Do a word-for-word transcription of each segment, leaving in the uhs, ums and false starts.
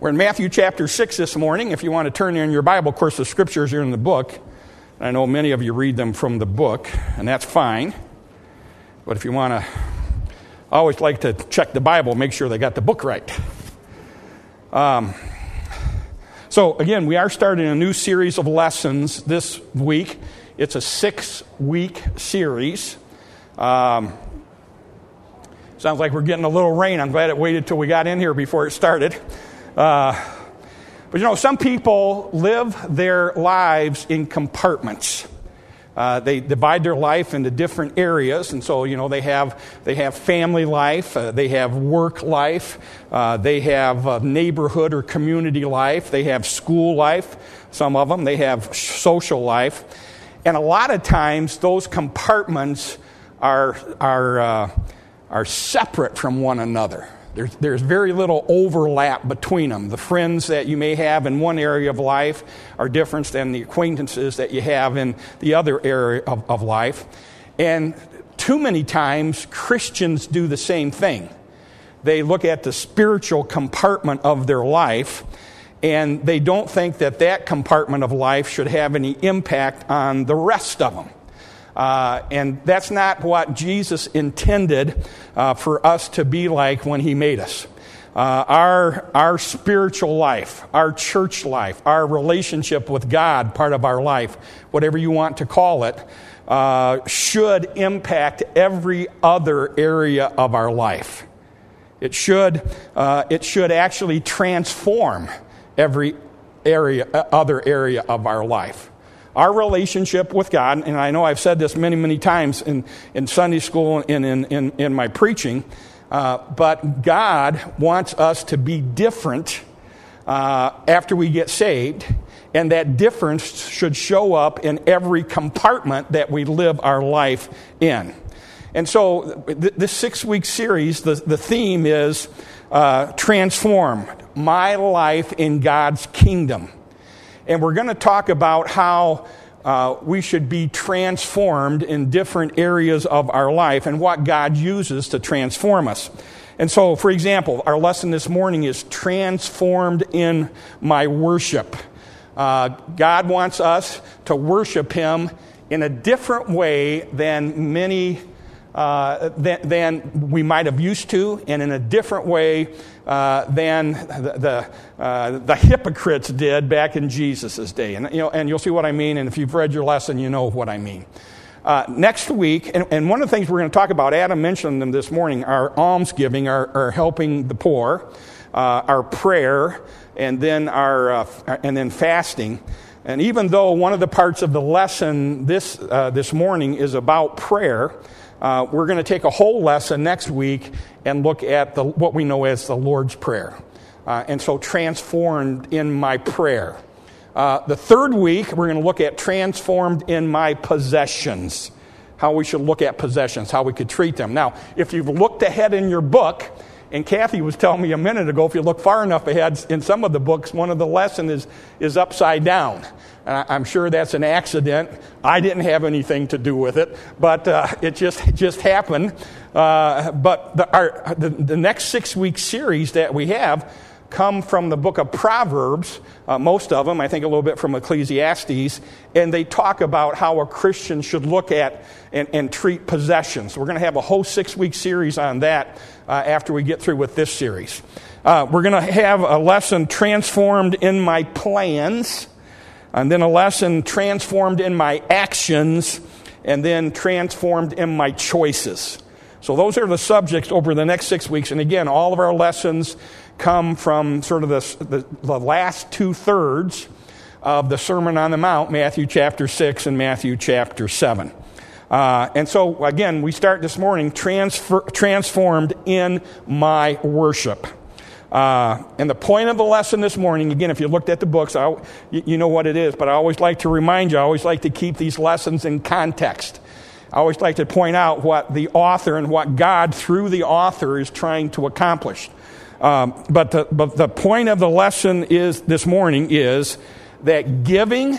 We're in Matthew chapter six this morning. If you want to turn in your Bible, of course, the scriptures are in the book. I know many of you read them from the book, and that's fine. But if you want to, I always like to check the Bible, make sure they got the book right. Um, so, again, we are starting a new series of lessons this week. It's a six-week series. Um, sounds like we're getting a little rain. I'm glad it waited till we got in here before it started. Uh, but, you know, some people live their lives in compartments. Uh, they divide their life into different areas, and so, you know, they have they have family life, uh, they have work life, uh, they have uh, neighborhood or community life, they have school life, some of them, they have social life. And a lot of times those compartments are, are, uh, are separate from one another. There's, there's very little overlap between them. The friends that you may have in one area of life are different than the acquaintances that you have in the other area of, of life. And too many times, Christians do the same thing. They look at the spiritual compartment of their life, and they don't think that that compartment of life should have any impact on the rest of them. Uh, and that's not what Jesus intended uh, for us to be like when he made us. Uh, our our spiritual life, our church life, our relationship with God, part of our life, whatever you want to call it, uh, should impact every other area of our life. It should uh, it should actually transform every area, other area of our life. Our relationship with God, and I know I've said this many, many times in, in Sunday school and in, in, in my preaching, uh, but God wants us to be different uh, after we get saved, and that difference should show up in every compartment that we live our life in. And so th- this six-week series, the, the theme is uh, Transform My Life in God's Kingdom. And we're going to talk about how uh, we should be transformed in different areas of our life and what God uses to transform us. And so, for example, our lesson this morning is Transformed in My Worship. Uh, God wants us to worship Him in a different way than many Uh, than, than we might have used to, and in a different way uh, than the the, uh, the hypocrites did back in Jesus' day. And you know, and you'll see what I mean. And if you've read your lesson, you know what I mean. Uh, next week, and, and one of the things we're going to talk about, Adam mentioned them this morning, our almsgiving, our, our helping the poor, uh, our prayer, and then our uh, and then fasting. And even though one of the parts of the lesson this uh, this morning is about prayer, Uh, we're going to take a whole lesson next week and look at the, what we know as the Lord's Prayer. Uh, and so transformed in my prayer. Uh, the third week, we're going to look at transformed in my possessions. How we should look at possessions, how we could treat them. Now, if you've looked ahead in your book, and Kathy was telling me a minute ago, if you look far enough ahead in some of the books, one of the lessons is, is upside down. And I'm sure that's an accident. I didn't have anything to do with it, but uh, it just it just happened. Uh, but the, our, the, the next six-week series that we have come from the book of Proverbs, uh, most of them, I think a little bit from Ecclesiastes, and they talk about how a Christian should look at and, and treat possessions. We're going to have a whole six-week series on that uh, after we get through with this series. Uh, we're going to have a lesson transformed in my plans, and then a lesson transformed in my actions, and then transformed in my choices. So those are the subjects over the next six weeks. And again, all of our lessons come from sort of the, the, the last two-thirds of the Sermon on the Mount, Matthew chapter six and Matthew chapter seven. Uh, and so, again, we start this morning, transfer, transformed in my worship. Uh, and the point of the lesson this morning, again, if you looked at the books, I, you, you know what it is, but I always like to remind you, I always like to keep these lessons in context. I always like to point out what the author and what God, through the author, is trying to accomplish. Um, but, the, but the point of the lesson is this morning is that giving,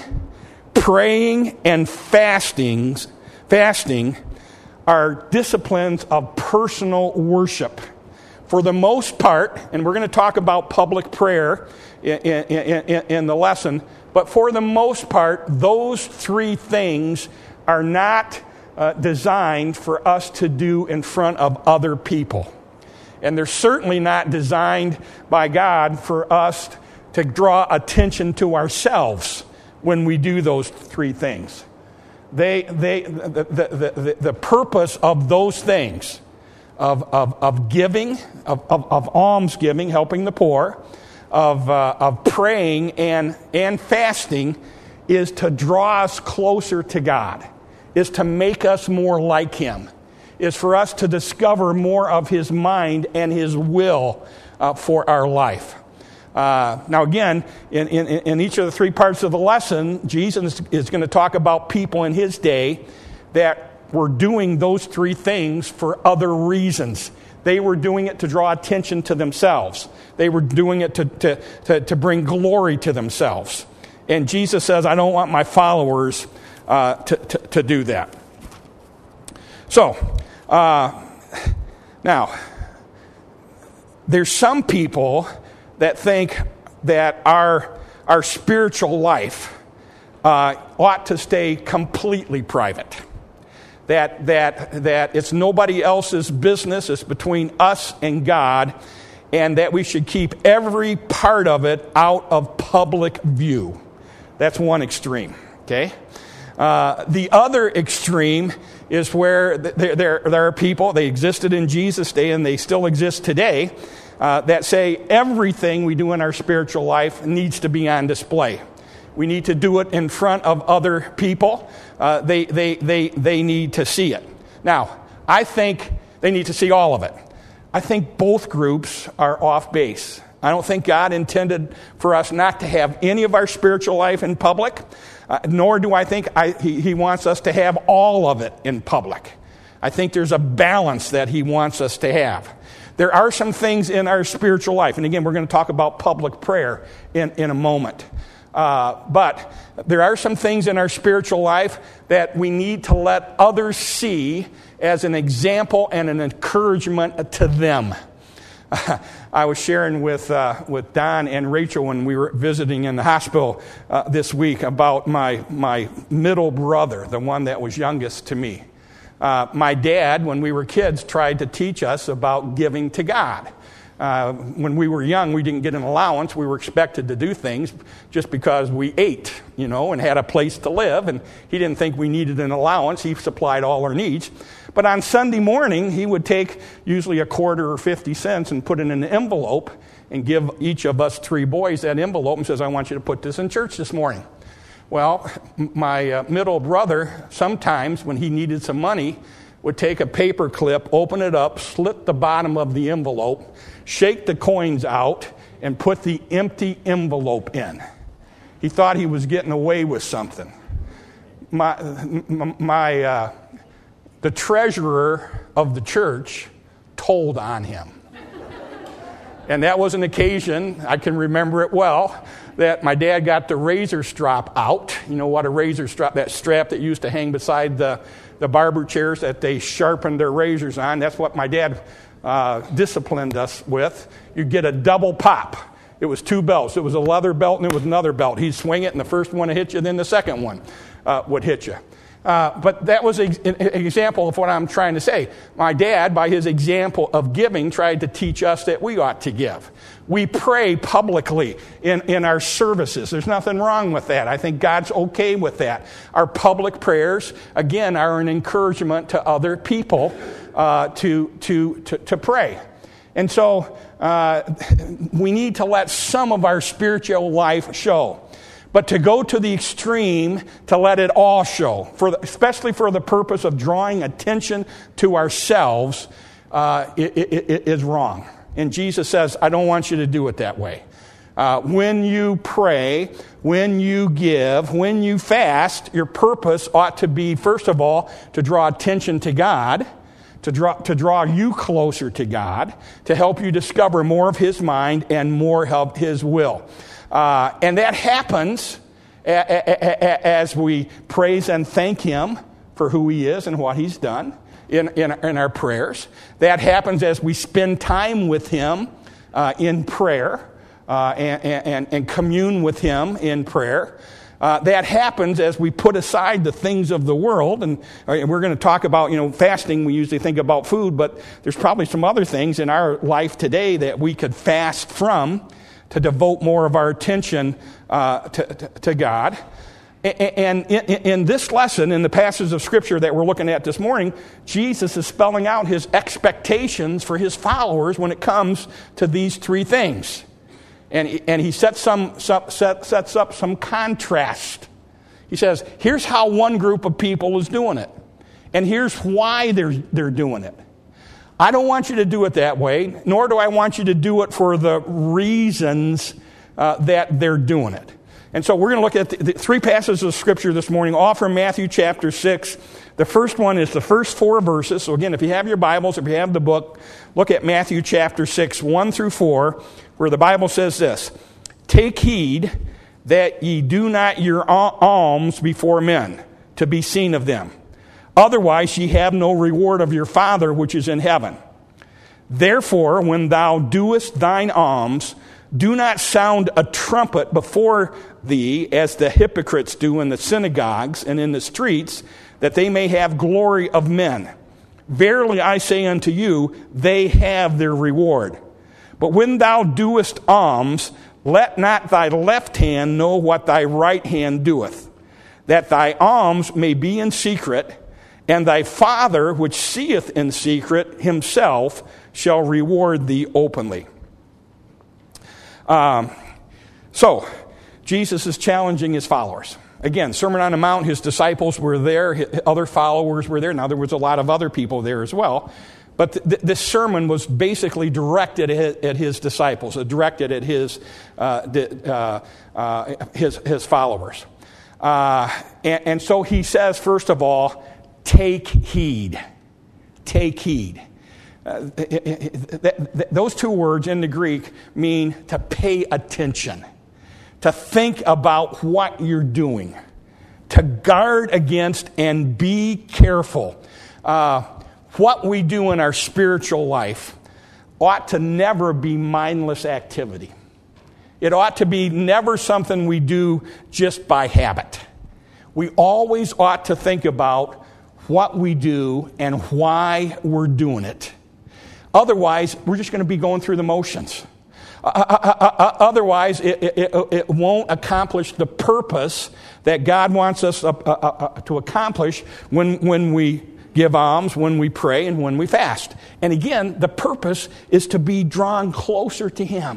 praying, and fasting, fasting are disciplines of personal worship. for the most part, and we're going to talk about public prayer in, in, in, in the lesson, but for the most part, those three things are not uh, designed for us to do in front of other people. And they're certainly not designed by God for us to draw attention to ourselves when we do those three things. They, they, the, the, the, the purpose of those things, of, of, of giving, of, of, of almsgiving, helping the poor, of, uh, of praying and, and fasting, is to draw us closer to God, is to make us more like Him, is for us to discover more of His mind and His will uh, for our life. Uh, now again, in, in, in each of the three parts of the lesson, Jesus is going to talk about people in His day that were doing those three things for other reasons. They were doing it to draw attention to themselves. They were doing it to, to, to, to bring glory to themselves. And Jesus says, I don't want my followers uh, to, to, to do that. So, uh, now, there's some people that think that our our spiritual life uh, ought to stay completely private. That that that it's nobody else's business. It's between us and God, and that we should keep every part of it out of public view. That's one extreme. Okay. Uh, the other extreme is where there, there there are people. They existed in Jesus' day, and they still exist today. Uh, that say everything we do in our spiritual life needs to be on display. We need to do it in front of other people. Uh, they, they, they, they need to see it. Now, I think they need to see all of it. I think both groups are off base. I don't think God intended for us not to have any of our spiritual life in public, uh, nor do I think I, he, he wants us to have all of it in public. I think there's a balance that He wants us to have. There are some things in our spiritual life, and again, we're going to talk about public prayer in, in a moment. Uh, but there are some things in our spiritual life that we need to let others see as an example and an encouragement to them. I was sharing with uh, with Don and Rachel when we were visiting in the hospital uh, this week about my my middle brother, the one that was youngest to me. Uh, my dad, when we were kids, tried to teach us about giving to God. Uh, when we were young, we didn't get an allowance. We were expected to do things just because we ate, you know, and had a place to live. And he didn't think we needed an allowance. He supplied all our needs. But on Sunday morning, he would take usually a quarter or fifty cents and put it in an envelope and give each of us three boys that envelope and says, I want you to put this in church this morning. Well, my uh, middle brother, sometimes when he needed some money, would take a paper clip, open it up, slit the bottom of the envelope, shake the coins out, and put the empty envelope in. He thought he was getting away with something. My, my, uh, the treasurer of the church told on him. And that was an occasion, I can remember it well, that my dad got the razor strap out. You know what a razor strap, that strap that used to hang beside the, the barber chairs that they sharpened their razors on. That's what my dad uh, disciplined us with. You get a double pop. It was two belts. It was a leather belt and it was another belt. He'd swing it and the first one would hit you, then the second one uh, would hit you. Uh, but that was an example of what I'm trying to say. My dad, by his example of giving, tried to teach us that we ought to give. We pray publicly in, in our services. There's nothing wrong with that. I think God's okay with that. Our public prayers, again, are an encouragement to other people uh, to, to, to, to pray. And so uh, we need to let some of our spiritual life show. But to go to the extreme, to let it all show, for the, especially for the purpose of drawing attention to ourselves, uh, it, it, it is wrong. And Jesus says, I don't want you to do it that way. Uh, when you pray, when you give, when you fast, your purpose ought to be, first of all, to draw attention to God, to draw, to draw you closer to God, to help you discover more of His mind and more of His will. Uh, and that happens a- a- a- as we praise and thank Him for who He is and what He's done. in, in, in our prayers. That happens as we spend time with Him uh, in prayer uh, and, and, and commune with Him in prayer. Uh, that happens as we put aside the things of the world, and we're going to talk about, you know, fasting. We usually think about food, but there's probably some other things in our life today that we could fast from to devote more of our attention uh, to, to, to God. And in, in this lesson, in the passage of Scripture that we're looking at this morning, Jesus is spelling out His expectations for His followers when it comes to these three things. And, and he sets, some, set, sets up some contrast. He says, here's how one group of people is doing it. And here's why they're, they're doing it. I don't want you to do it that way, nor do I want you to do it for the reasons uh, that they're doing it. And so we're going to look at the, the three passages of Scripture this morning, all from Matthew chapter six. The first one is the first four verses. So again, if you have your Bibles, if you have the book, look at Matthew chapter six, one through four, where the Bible says this: "Take heed that ye do not your alms before men, to be seen of them. Otherwise ye have no reward of your Father which is in heaven. Therefore, when thou doest thine alms, do not sound a trumpet before thee, as the hypocrites do in the synagogues and in the streets, that they may have glory of men. Verily I say unto you, they have their reward. But when thou doest alms, let not thy left hand know what thy right hand doeth, that thy alms may be in secret, and thy Father which seeth in secret himself shall reward thee openly." Um, so, Jesus is challenging his followers. Again, Sermon on the Mount, his disciples were there, his other followers were there. Now, there was a lot of other people there as well. But th- th- this sermon was basically directed at, at his disciples, uh, directed at his, uh, di- uh, uh, his, his followers. Uh, and, and so he says, first of all, take heed. Take heed. Uh, th- th- th- those two words in the Greek mean to pay attention, to think about what you're doing, to guard against and be careful. Uh, what we do in our spiritual life ought to never be mindless activity. It ought to be never something we do just by habit. We always ought to think about what we do and why we're doing it. Otherwise, we're just going to be going through the motions. Uh, uh, uh, uh, otherwise, it, it, it won't accomplish the purpose that God wants us uh, uh, uh, to accomplish when, when we give alms, when we pray, and when we fast. And again, the purpose is to be drawn closer to Him,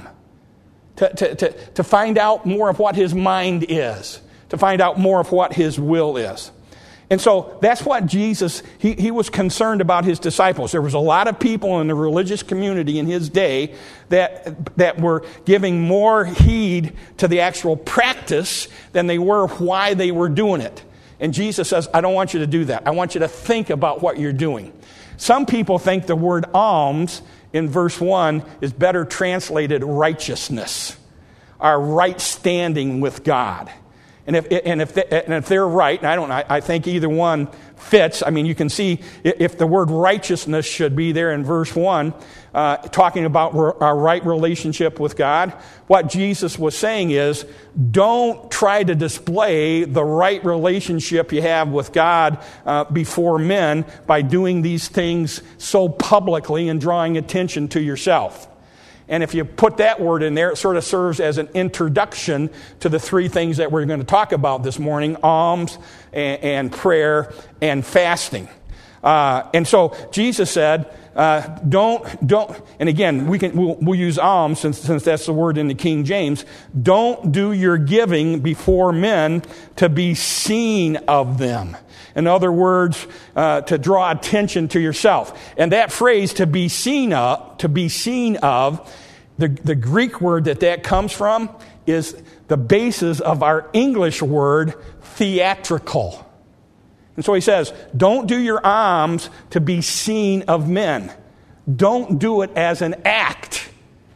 to, to, to, to find out more of what His mind is, to find out more of what His will is. And so that's what Jesus, he, he was concerned about his disciples. There was a lot of people in the religious community in his day that, that were giving more heed to the actual practice than they were why they were doing it. And Jesus says, I don't want you to do that. I want you to think about what you're doing. Some people think the word alms in verse one is better translated righteousness, our right standing with God. And if and if they, and if they're right, and I don't, I, I think either one fits. I mean, you can see if the word righteousness should be there in verse one, uh, talking about our right relationship with God. What Jesus was saying is, don't try to display the right relationship you have with God uh, before men by doing these things so publicly and drawing attention to yourself. And if you put that word in there, it sort of serves as an introduction to the three things that we're going to talk about this morning: alms and, and prayer and fasting. Uh, and so Jesus said, uh, don't, don't, and again, we can, we'll, we'll use alms since, since that's the word in the King James. Don't do your giving before men to be seen of them. In other words, uh, to draw attention to yourself. And that phrase, to be seen of, to be seen of, the, the Greek word that that comes from is the basis of our English word, theatrical. And so he says, don't do your alms to be seen of men. Don't do it as an act,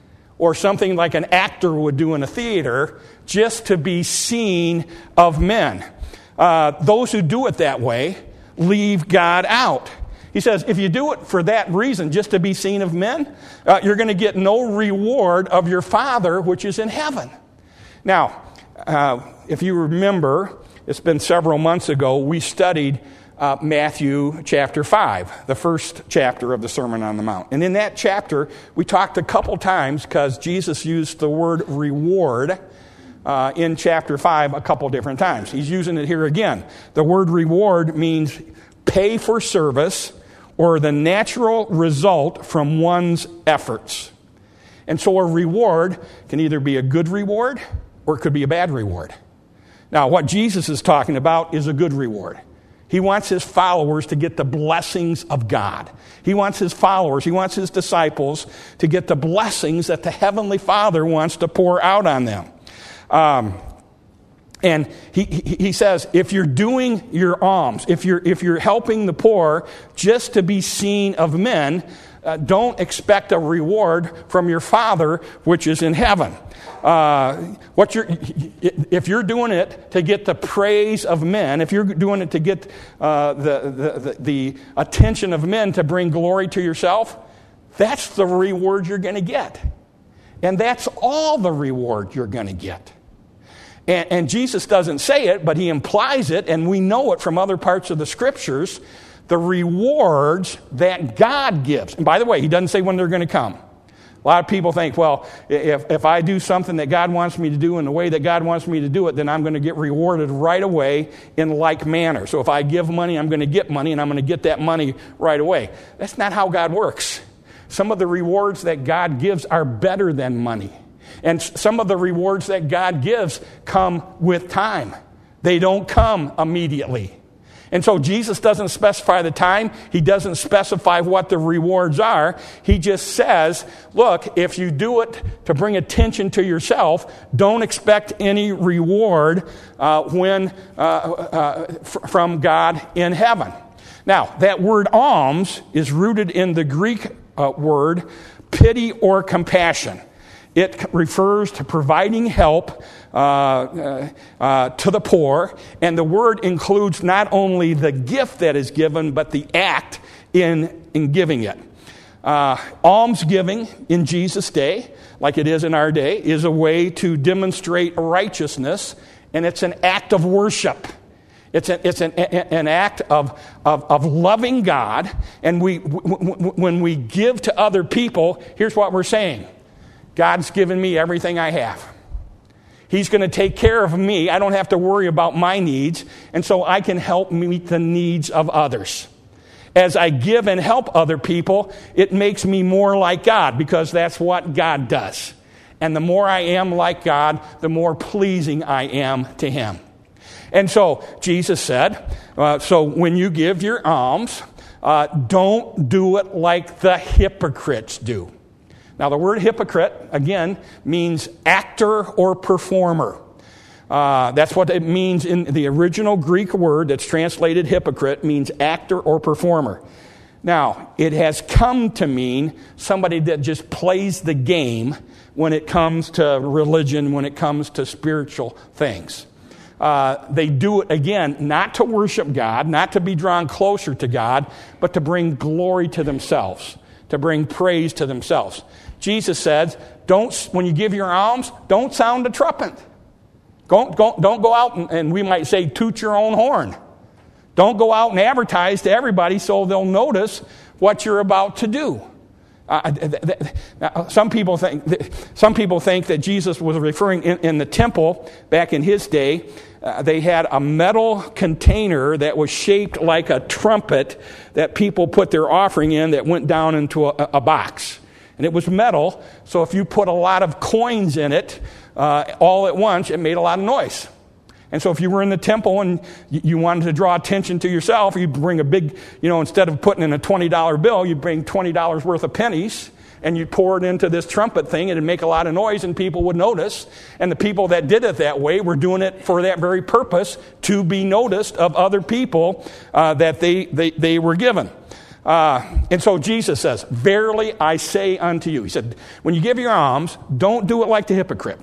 or something like an actor would do in a theater, just to be seen of men. Uh, those who do it that way leave God out. He says, if you do it for that reason, just to be seen of men, uh, you're going to get no reward of your Father which is in heaven. Now, uh, if you remember, it's been several months ago, we studied uh, Matthew chapter five, the first chapter of the Sermon on the Mount. And in that chapter, we talked a couple times, because Jesus used the word reward uh, in chapter five a couple different times. He's using it here again. The word reward means pay for service, or the natural result from one's efforts. And so a reward can either be a good reward or it could be a bad reward. Now, what Jesus is talking about is a good reward. He wants his followers to get the blessings of God. He wants his followers, he wants his disciples to get the blessings that the Heavenly Father wants to pour out on them. Um, And he, he he says, if you're doing your alms, if you're if you're helping the poor just to be seen of men, uh, don't expect a reward from your Father which is in heaven. Uh, what you're if you're doing it to get the praise of men, if you're doing it to get uh, the, the the the attention of men to bring glory to yourself, that's the reward you're going to get, and that's all the reward you're going to get. And, and Jesus doesn't say it, but he implies it, and we know it from other parts of the Scriptures, the rewards that God gives. And by the way, he doesn't say when they're going to come. A lot of people think, well, if, if I do something that God wants me to do in the way that God wants me to do it, then I'm going to get rewarded right away in like manner. So if I give money, I'm going to get money, and I'm going to get that money right away. That's not how God works. Some of the rewards that God gives are better than money. And some of the rewards that God gives come with time. They don't come immediately. And so Jesus doesn't specify the time. He doesn't specify what the rewards are. He just says, look, if you do it to bring attention to yourself, don't expect any reward uh, when uh, uh, f- from God in heaven. Now, that word alms is rooted in the Greek uh, word pity or compassion. It refers to providing help uh, uh, uh, to the poor, and the word includes not only the gift that is given, but the act in, in giving it. Uh, almsgiving in Jesus' day, like it is in our day, is a way to demonstrate righteousness, and it's an act of worship. It's, a, it's an, an act of, of, of loving God, and we w- w- when we give to other people, here's what we're saying. God's given me everything I have. He's going to take care of me. I don't have to worry about my needs, and so I can help meet the needs of others. As I give and help other people, it makes me more like God, because that's what God does. And the more I am like God, the more pleasing I am to him. And so Jesus said, uh, so when you give your alms, uh, don't do it like the hypocrites do. Now, the word hypocrite, again, means actor or performer. Uh, that's what it means in the original Greek word that's translated hypocrite, means actor or performer. Now, it has come to mean somebody that just plays the game when it comes to religion, when it comes to spiritual things. Uh, they do it, again, not to worship God, not to be drawn closer to God, but to bring glory to themselves, to bring praise to themselves. Jesus said, "Don't when you give your alms, don't sound a trumpet. Don't, don't, don't go out and, and we might say toot your own horn. Don't go out and advertise to everybody so they'll notice what you're about to do." Uh, th- th- th- some people think th- some people think that Jesus was referring in, in the temple back in his day. Uh, they had a metal container that was shaped like a trumpet that people put their offering in that went down into a, a box. And it was metal, so if you put a lot of coins in it uh, all at once, it made a lot of noise. And so if you were in the temple and you wanted to draw attention to yourself, you'd bring a big, you know, instead of putting in a twenty dollar bill, you'd bring twenty dollars worth of pennies, and you'd pour it into this trumpet thing, and it'd make a lot of noise, and people would notice. And the people that did it that way were doing it for that very purpose, to be noticed of other people uh, that they, they, they were given. Uh, and so Jesus says, "Verily I say unto you," he said, when you give your alms, don't do it like the hypocrites.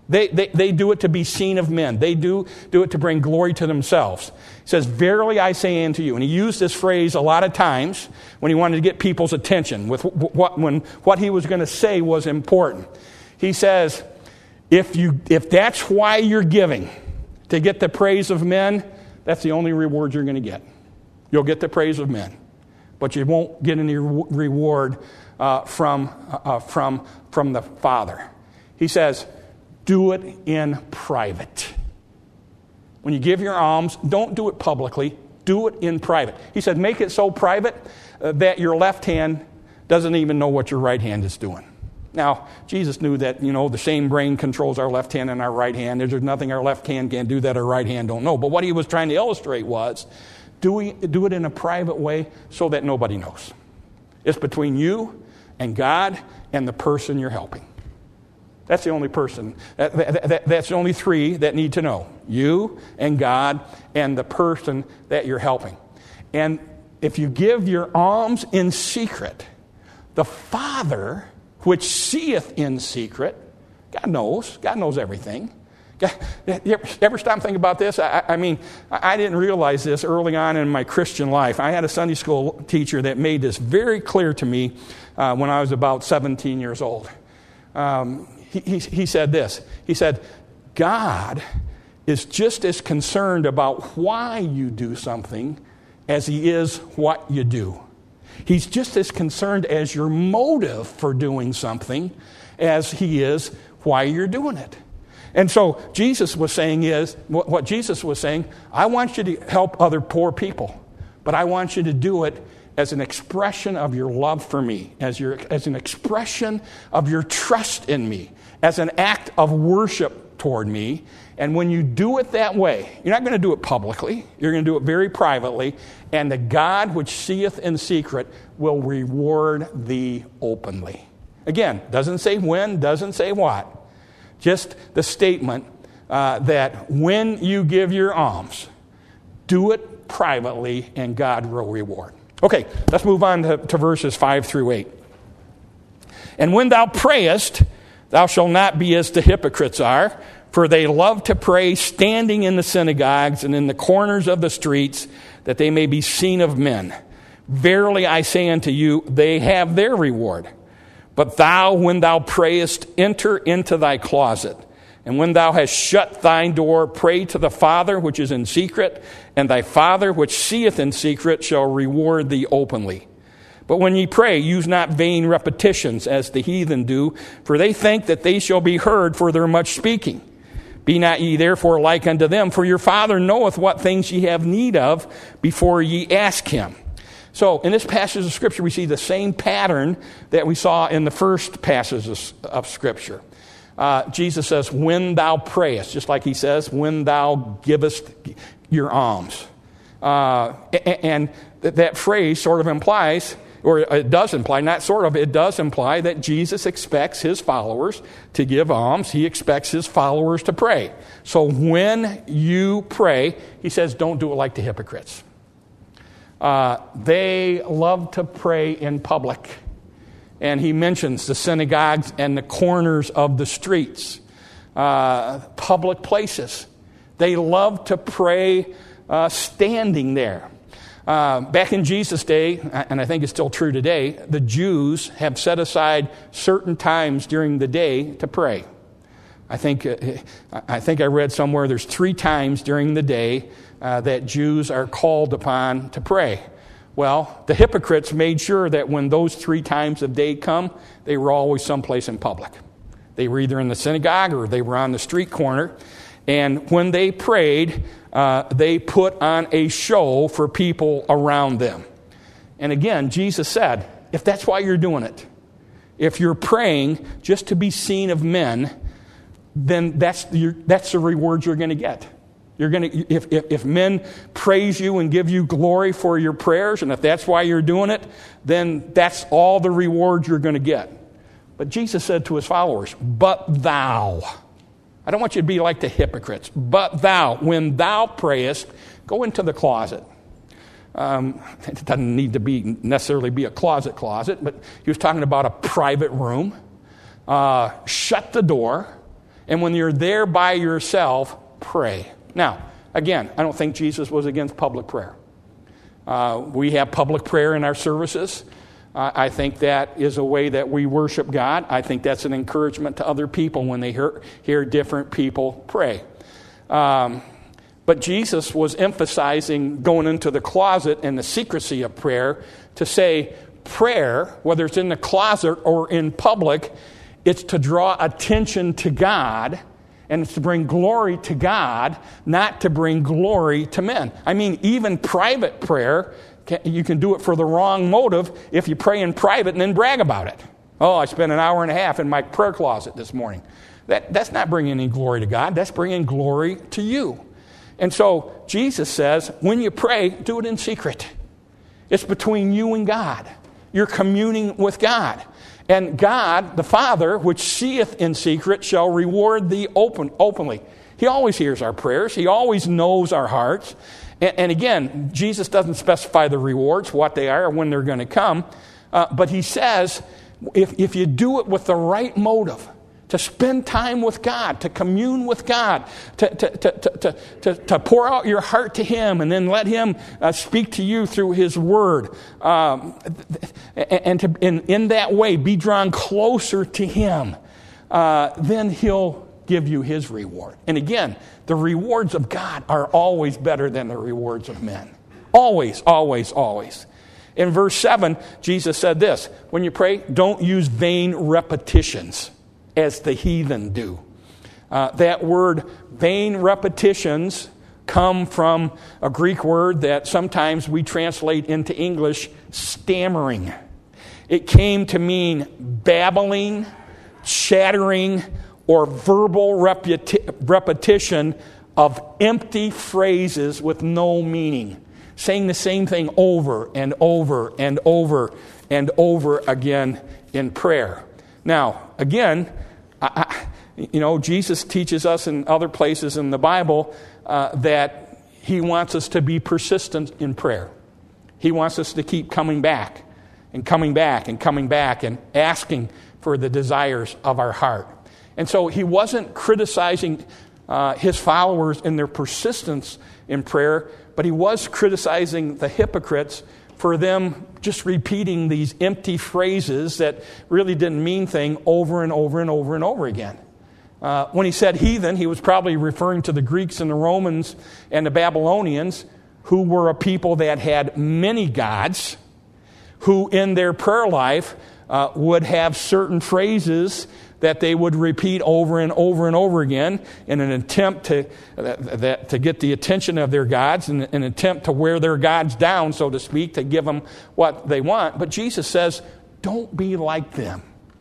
They, they, they do it to be seen of men. They do, do it to bring glory to themselves. He says, verily I say unto you. And he used this phrase a lot of times when he wanted to get people's attention with what, when what he was going to say was important. He says, if you, if that's why you're giving, to get the praise of men, that's the only reward you're going to get. You'll get the praise of men, but you won't get any reward uh, from, uh, from, from the Father. He says, do it in private. When you give your alms, don't do it publicly. Do it in private. He said, make it so private uh, that your left hand doesn't even know what your right hand is doing. Now, Jesus knew that, you know, the same brain controls our left hand and our right hand. There's nothing our left hand can do that our right hand don't know. But what he was trying to illustrate was, do, we, do it in a private way so that nobody knows. It's between you and God and the person you're helping. That's the only person. That, that, that, that's the only three that need to know. You and God and the person that you're helping. And if you give your alms in secret, the Father, which seeth in secret, God knows. God knows everything. God, you ever, ever stop and think about this? I, I mean, I didn't realize this early on in my Christian life. I had a Sunday school teacher that made this very clear to me uh, when I was about seventeen years old. Um, he, he, he said this. He said, God is just as concerned about why you do something as he is what you do. He's just as concerned as your motive for doing something as he is why you're doing it. And so Jesus was saying is, what Jesus was saying, I want you to help other poor people, but I want you to do it as an expression of your love for me, as your as an expression of your trust in me, as an act of worship toward me. And when you do it that way, you're not going to do it publicly. You're going to do it very privately. And the God which seeth in secret will reward thee openly. Again, doesn't say when, doesn't say what. Just the statement uh, that when you give your alms, do it privately and God will reward. Okay, let's move on to, to verses five through eight. And when thou prayest, thou shalt not be as the hypocrites are, for they love to pray standing in the synagogues and in the corners of the streets, that they may be seen of men. Verily I say unto you, they have their reward. But thou, when thou prayest, enter into thy closet. And when thou hast shut thine door, pray to the Father which is in secret, and thy Father which seeth in secret shall reward thee openly. But when ye pray, use not vain repetitions as the heathen do, for they think that they shall be heard for their much speaking. Be not ye therefore like unto them, for your Father knoweth what things ye have need of before ye ask him. So in this passage of Scripture, we see the same pattern that we saw in the first passages of Scripture. Uh, Jesus says, when thou prayest, just like he says, when thou givest your alms. Uh, and that phrase sort of implies, or it does imply, not sort of, it does imply that Jesus expects his followers to give alms. He expects his followers to pray. So when you pray, he says, don't do it like the hypocrites. Uh, they love to pray in public. And he mentions the synagogues and the corners of the streets, uh, public places. They love to pray uh, standing there. Uh, back in Jesus' day, and I think it's still true today, the Jews have set aside certain times during the day to pray. I think uh, I think I read somewhere there's three times during the day uh, that Jews are called upon to pray. Well, the hypocrites made sure that when those three times of day come, they were always someplace in public. They were either in the synagogue or they were on the street corner. And when they prayed, uh, they put on a show for people around them. And again, Jesus said, if that's why you're doing it, if you're praying just to be seen of men, then that's the, that's the reward you're going to get. You're going to, if, if, if men praise you and give you glory for your prayers, and if that's why you're doing it, then that's all the reward you're going to get. But Jesus said to his followers, but thou, I don't want you to be like the hypocrites, but thou, when thou prayest, go into the closet. Um, it doesn't need to be necessarily be a closet closet, but he was talking about a private room. Uh, shut the door And when you're there by yourself, pray. Now, again, I don't think Jesus was against public prayer. Uh, we have public prayer in our services. Uh, I think that is a way that we worship God. I think that's an encouragement to other people when they hear, hear different people pray. Um, but Jesus was emphasizing going into the closet and the secrecy of prayer to say prayer, whether it's in the closet or in public, it's to draw attention to God, and it's to bring glory to God, not to bring glory to men. I mean, even private prayer, you can do it for the wrong motive if you pray in private and then brag about it. Oh, I spent an hour and a half in my prayer closet this morning. That, that's not bringing any glory to God. That's bringing glory to you. And so Jesus says, when you pray, do it in secret. It's between you and God. You're communing with God. And God, the Father, which seeth in secret, shall reward thee open, openly. He always hears our prayers. He always knows our hearts. And, and again, Jesus doesn't specify the rewards, what they are, or when they're going to come. Uh, but he says, if, if you do it with the right motive, to spend time with God, to commune with God, to, to, to, to, to, to pour out your heart to Him, and then let Him uh, speak to you through His Word. Um, and to, in, in that way, be drawn closer to Him. Uh, then He'll give you His reward. And again, the rewards of God are always better than the rewards of men. Always, always, always. In verse seven, Jesus said this, when you pray, don't use vain repetitions, as the heathen do. Uh, that word, vain repetitions, come from a Greek word that sometimes we translate into English, stammering. It came to mean babbling, chattering, or verbal reputi- repetition of empty phrases with no meaning. Saying the same thing over and over and over and over again in prayer. Now, again, I, you know, Jesus teaches us in other places in the Bible uh, that He wants us to be persistent in prayer. He wants us to keep coming back and coming back and coming back and asking for the desires of our heart. And so He wasn't criticizing uh, His followers in their persistence in prayer, but He was criticizing the hypocrites for them just repeating these empty phrases that really didn't mean thing over and over and over and over again. Uh, when He said heathen, He was probably referring to the Greeks and the Romans and the Babylonians, who were a people that had many gods, who in their prayer life uh, would have certain phrases that they would repeat over and over and over again in an attempt to that, that, to get the attention of their gods, and an attempt to wear their gods down, so to speak, to give them what they want. But Jesus says, don't be like them.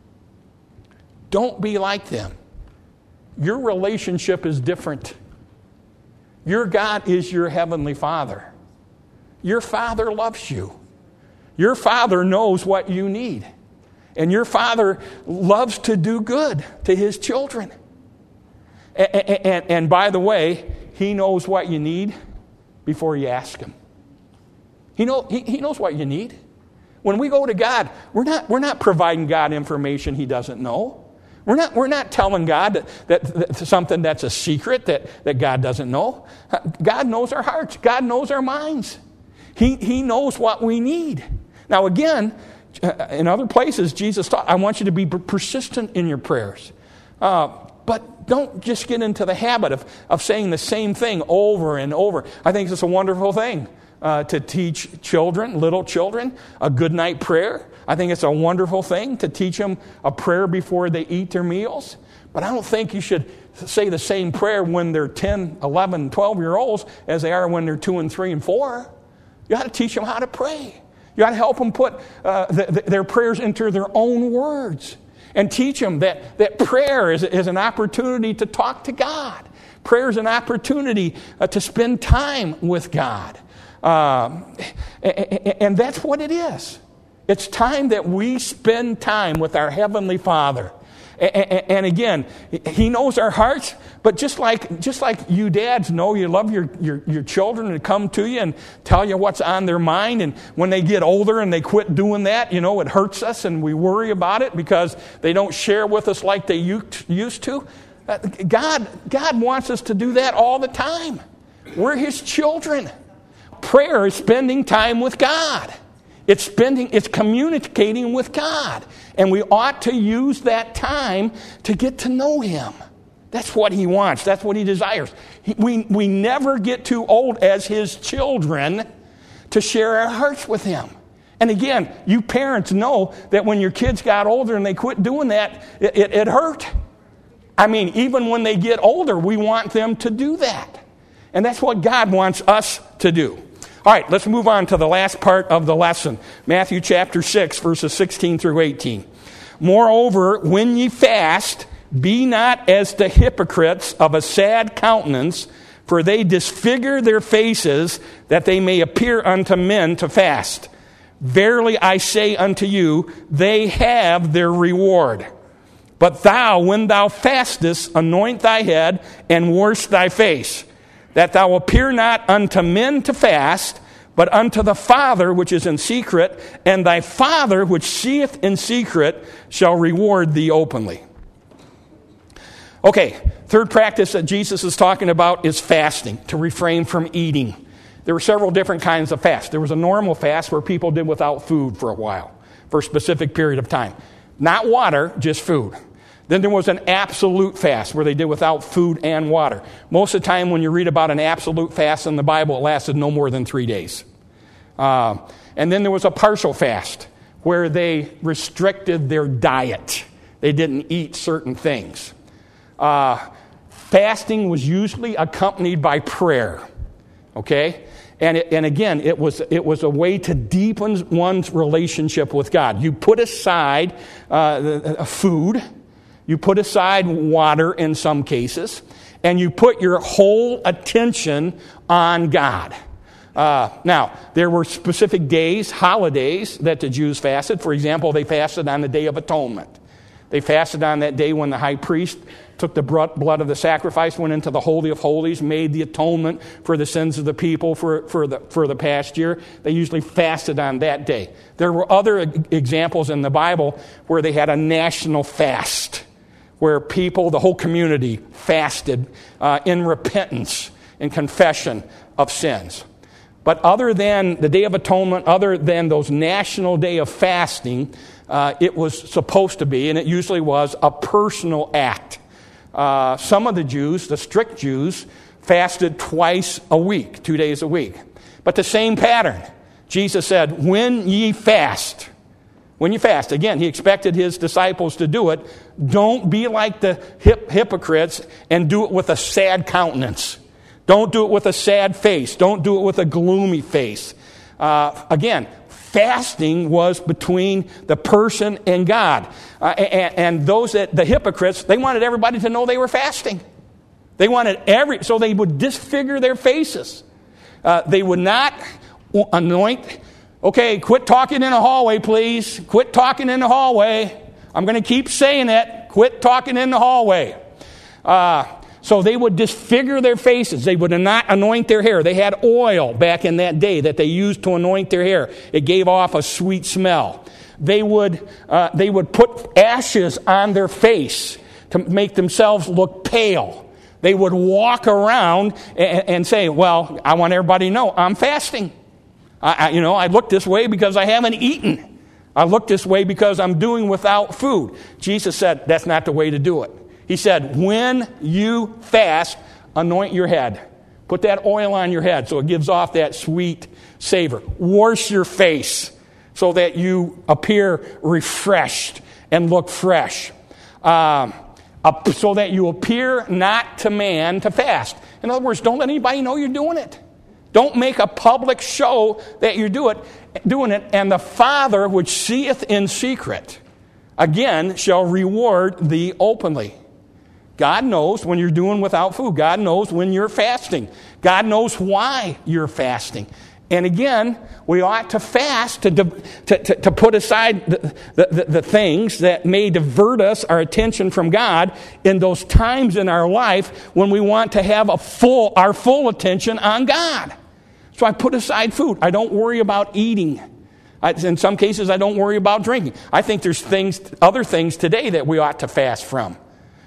Don't be like them. Your relationship is different. Your God is your heavenly Father. Your Father loves you. Your Father knows what you need. And your Father loves to do good to His children. And, and, and by the way, He knows what you need before you ask Him. He, know, he, he knows what you need. When we go to God, we're not, we're not providing God information He doesn't know. We're not, we're not telling God that, that, that something that's a secret that, that God doesn't know. God knows our hearts. God knows our minds. He, he knows what we need. Now again, in other places, Jesus taught, I want you to be persistent in your prayers. Uh, but don't just get into the habit of, of saying the same thing over and over. I think it's a wonderful thing uh, to teach children, little children, a good night prayer. I think it's a wonderful thing to teach them a prayer before they eat their meals. But I don't think you should say the same prayer when they're ten, eleven, twelve-year-olds as they are when they're two and three and four. You got to teach them how to pray. You got to help them put uh, the, the, their prayers into their own words, and teach them that, that prayer is, is an opportunity to talk to God. Prayer is an opportunity uh, to spend time with God. Um, and, and that's what it is. It's time that we spend time with our Heavenly Father. And again, He knows our hearts, but just like just like you dads know you love your, your, your children to come to you and tell you what's on their mind, and when they get older and they quit doing that, you know, it hurts us and we worry about it because they don't share with us like they used to. Uh, God, God wants us to do that all the time. We're His children. Prayer is spending time with God. It's spending, it's communicating with God. And we ought to use that time to get to know Him. That's what He wants. That's what He desires. He, we, we never get too old as His children to share our hearts with Him. And again, you parents know that when your kids got older and they quit doing that, it, it, it hurt. I mean, even when they get older, we want them to do that. And that's what God wants us to do. All right, let's move on to the last part of the lesson. Matthew chapter six, verses sixteen through eighteen. Moreover, when ye fast, be not as the hypocrites of a sad countenance, for they disfigure their faces, that they may appear unto men to fast. Verily I say unto you, they have their reward. But thou, when thou fastest, anoint thy head, and wash thy face, that thou appear not unto men to fast, but unto the Father which is in secret, and thy Father which seeth in secret shall reward thee openly. Okay, third practice that Jesus is talking about is fasting, to refrain from eating. There were several different kinds of fast. There was a normal fast where people did without food for a while, for a specific period of time. Not water, just food. Then there was an absolute fast where they did without food and water. Most of the time when you read about an absolute fast in the Bible, it lasted no more than three days. Uh, and then there was a partial fast where they restricted their diet. They didn't eat certain things. Uh, fasting was usually accompanied by prayer. Okay? And it, and again, it was it was a way to deepen one's relationship with God. You put aside uh, food. You put aside water in some cases, and you put your whole attention on God. Uh, now, there were specific days, holidays, that the Jews fasted. For example, they fasted on the Day of Atonement. They fasted on that day when the high priest took the blood of the sacrifice, went into the Holy of Holies, made the atonement for the sins of the people for, for, the, for the past year. They usually fasted on that day. There were other examples in the Bible where they had a national fast, where people, the whole community, fasted uh, in repentance and confession of sins. But other than the Day of Atonement, other than those national day of fasting, uh, it was supposed to be, and it usually was, a personal act. Uh, some of the Jews, the strict Jews, fasted twice a week, two days a week. But the same pattern. Jesus said, when ye fast, when you fast, again, he expected his disciples to do it. Don't be like the hip, hypocrites and do it with a sad countenance. Don't do it with a sad face. Don't do it with a gloomy face. Uh, again, fasting was between the person and God. Uh, and, and those that, the hypocrites, they wanted everybody to know they were fasting. They wanted every, so they would disfigure their faces. Uh, they would not anoint. Okay, quit talking in the hallway, please. Quit talking in the hallway. I'm going to keep saying it. Quit talking in the hallway. Uh, so they would disfigure their faces. They would not anoint their hair. They had oil back in that day that they used to anoint their hair. It gave off a sweet smell. They would, uh, they would put ashes on their face to make themselves look pale. They would walk around and, and say, well, I want everybody to know I'm fasting. I, I, you know, I look this way because I haven't eaten. I look this way because I'm doing without food. Jesus said that's not the way to do it. He said, when you fast, anoint your head. Put that oil on your head so it gives off that sweet savor. Wash your face so that you appear refreshed and look fresh. Um, so that you appear not to man to fast. In other words, don't let anybody know you're doing it. Don't make a public show that you're do it, doing it. And the Father which seeth in secret, again, shall reward thee openly. God knows when you're doing without food. God knows when you're fasting. God knows why you're fasting. And again, we ought to fast to, to, to, to put aside the, the, the things that may divert us, our attention from God, in those times in our life when we want to have a full, our full attention on God. So I put aside food. I don't worry about eating. I, in some cases, I don't worry about drinking. I think there's things, other things today that we ought to fast from.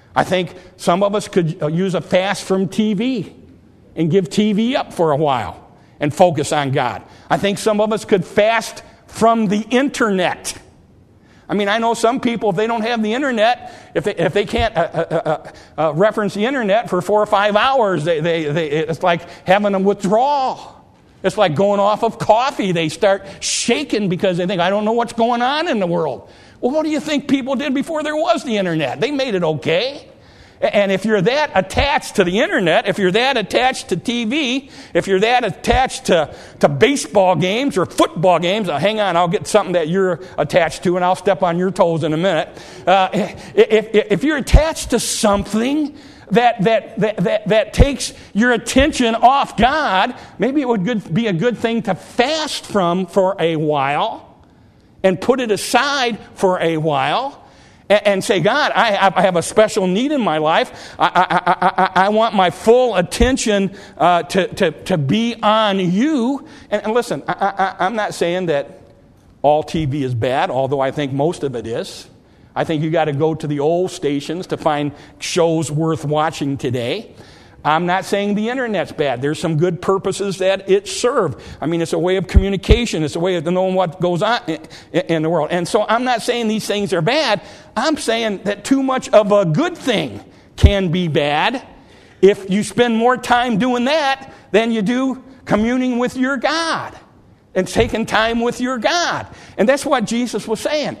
I think some of us could use a fast from T V and give T V up for a while and focus on God. I think some of us could fast from the internet. I mean, I know some people, if they don't have the internet, if they, if they can't uh, uh, uh, uh, reference the internet for four or five hours, they, they, they, it's like having a withdrawal. It's like going off of coffee. They start shaking because they think, I don't know what's going on in the world. Well, what do you think people did before there was the internet? They made it okay. And if you're that attached to the internet, if you're that attached to T V, if you're that attached to, to baseball games or football games, uh, hang on, I'll get something that you're attached to and I'll step on your toes in a minute. Uh, if, if you're attached to something that, that, that, that, that takes your attention off God, maybe it would good, be a good thing to fast from for a while and put it aside for a while. And say, God, I, I have a special need in my life. I, I, I, I want my full attention uh, to, to, to be on you. And, and listen, I, I, I'm not saying that all T V is bad, although I think most of it is. I think you got to go to the old stations to find shows worth watching today. I'm not saying the internet's bad. There's some good purposes that it serves. I mean, it's a way of communication. It's a way of knowing what goes on in the world. And so I'm not saying these things are bad. I'm saying that too much of a good thing can be bad if you spend more time doing that than you do communing with your God and taking time with your God. And that's what Jesus was saying.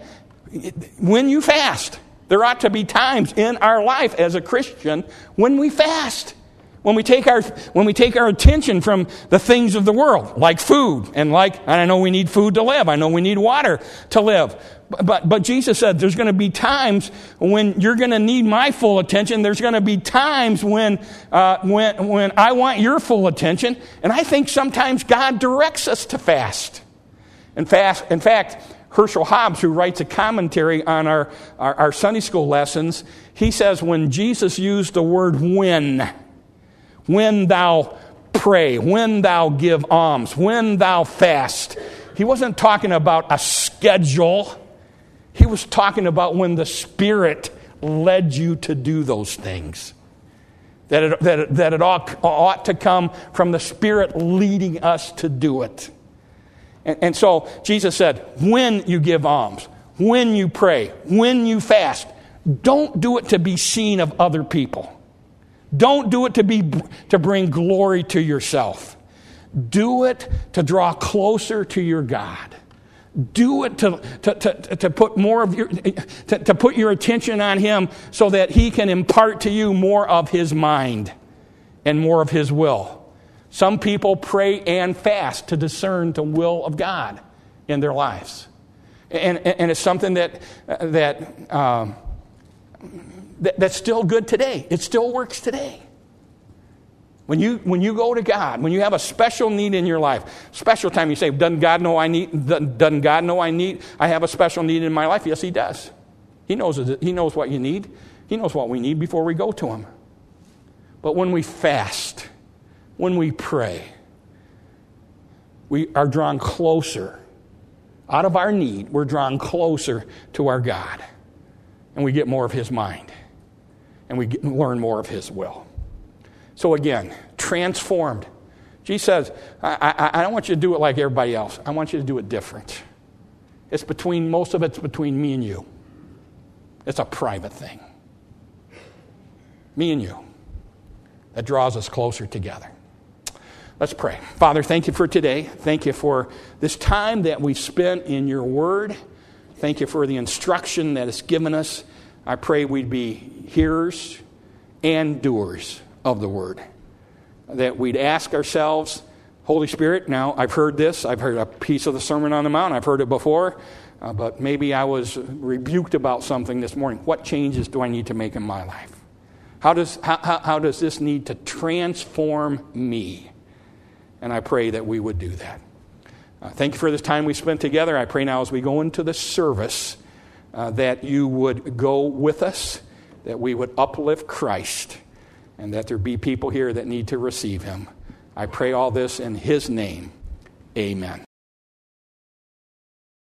When you fast, there ought to be times in our life as a Christian when we fast. When we take our when we take our attention from the things of the world, like food, and like, and I know we need food to live. I know we need water to live. But but, but Jesus said there's going to be times when you're going to need my full attention. There's going to be times when uh, when when I want your full attention. And I think sometimes God directs us to fast. In fast, in fact, Herschel Hobbs, who writes a commentary on our, our, our Sunday school lessons, he says when Jesus used the word when, when thou pray, when thou give alms, when thou fast, he wasn't talking about a schedule. He was talking about when the Spirit led you to do those things. That it, that it, that it ought, ought to come from the Spirit leading us to do it. And, and so Jesus said, when you give alms, when you pray, when you fast, don't do it to be seen of other people. Don't do it to be to bring glory to yourself. Do it to draw closer to your God. Do it to, to, to, to put more of your to, to put your attention on Him so that He can impart to you more of His mind and more of His will. Some people pray and fast to discern the will of God in their lives, and and it's something that that. Um, That's still good today. It still works today. When you when you go to God, when you have a special need in your life, special time, you say, doesn't God know I need? Doesn't God know I need? I have a special need in my life. Yes, He does. He knows it. He knows what you need. He knows what we need before we go to Him. But when we fast, when we pray, we are drawn closer. Out of our need, we're drawn closer to our God, and we get more of His mind. And we get, learn more of His will. So again, transformed. Jesus says, I, I, I don't want you to do it like everybody else. I want you to do it different. It's between, most of it's between me and you. It's a private thing. Me and you. That draws us closer together. Let's pray. Father, thank you for today. Thank you for this time that we've spent in your word. Thank you for the instruction that it's given us. I pray we'd be hearers and doers of the word. That we'd ask ourselves, Holy Spirit, now I've heard this. I've heard a piece of the Sermon on the Mount. I've heard it before. Uh, but maybe I was rebuked about something this morning. What changes do I need to make in my life? How does, how, how, how does this need to transform me? And I pray that we would do that. Uh, thank you for this time we spent together. I pray now as we go into the service uh, that you would go with us, that we would uplift Christ, and that there be people here that need to receive Him. I pray all this in His name. Amen.